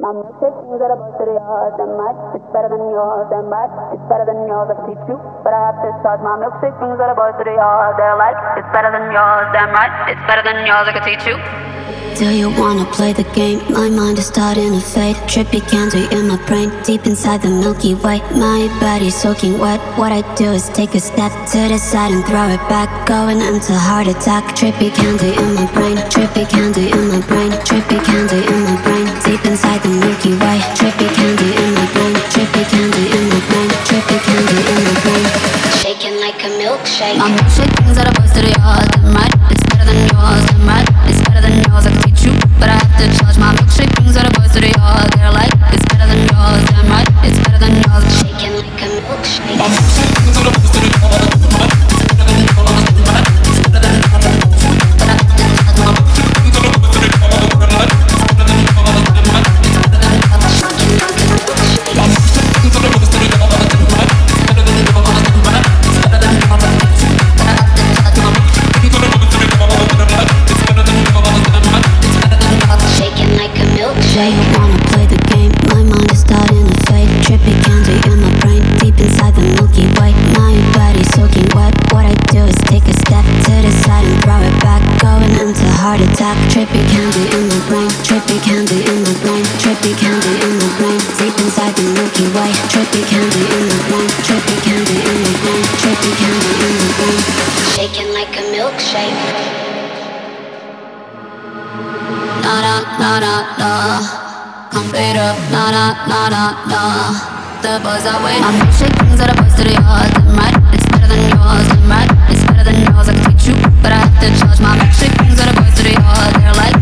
My milkshake things that are busted yours and mine. It's better than yours and mine. It's better than yours. I can teach you, but I have to charge. My milkshake things that are busted yours. They're like, it's better than yours and mine. It's better than yours. I can teach you. Do you wanna play the game? My mind is starting to fade. Trippy candy in my brain, deep inside the Milky Way. My body's soaking wet. What I do is take a step to the side and throw it back, going into heart attack. Trippy candy in my brain, trippy candy in my brain, trippy candy in my brain, deep inside the Milky Way. Trippy candy in my brain, trippy candy in my brain, trippy candy in my brain. Shaking like a milkshake. My milkshake things that are busted yours, right? It's better than yours, right? It's better than yours. I can teach you, but I have to charge. My milkshake things that are busted yours. They're like, it's better than yours, damn right. It's better than yours. Shaking like a milkshake. My milkshake things that are busted yours, right? It's better than yours, right? It's better than yours. But I have to charge. My milkshake things that are busted yours, right? It's better than yours, damn right. It's better than yours. Shaking like a milkshake. My milkshake things that are busted yours, right? It's better than yours, right? It's better than yours. I can teach you, but I have to charge. My milkshake things that are busted yours, right? It's better than yours, damn right. It's better than yours. Shaking like a milkshake. You wanna play the game? My mind is starting to fade. Trippy candy in my brain, deep inside the Milky Way. My body's soaking wet. What I do is take a step to the side and throw it back, going into heart attack. Trippy candy in my brain, trippy candy in my brain, trippy candy in my brain, deep inside the Milky Way. Trippy candy in my brain, trippy candy in my brain, trippy candy in my brain. Shaking like a milkshake. Na na na na na, complete up. Na na na na na, the buzz away. My milkshake things that are busted yours, right? It's better than yours, right? It's better than yours. I can teach you, but I have to charge. My milkshake things that are busted yours. They're like,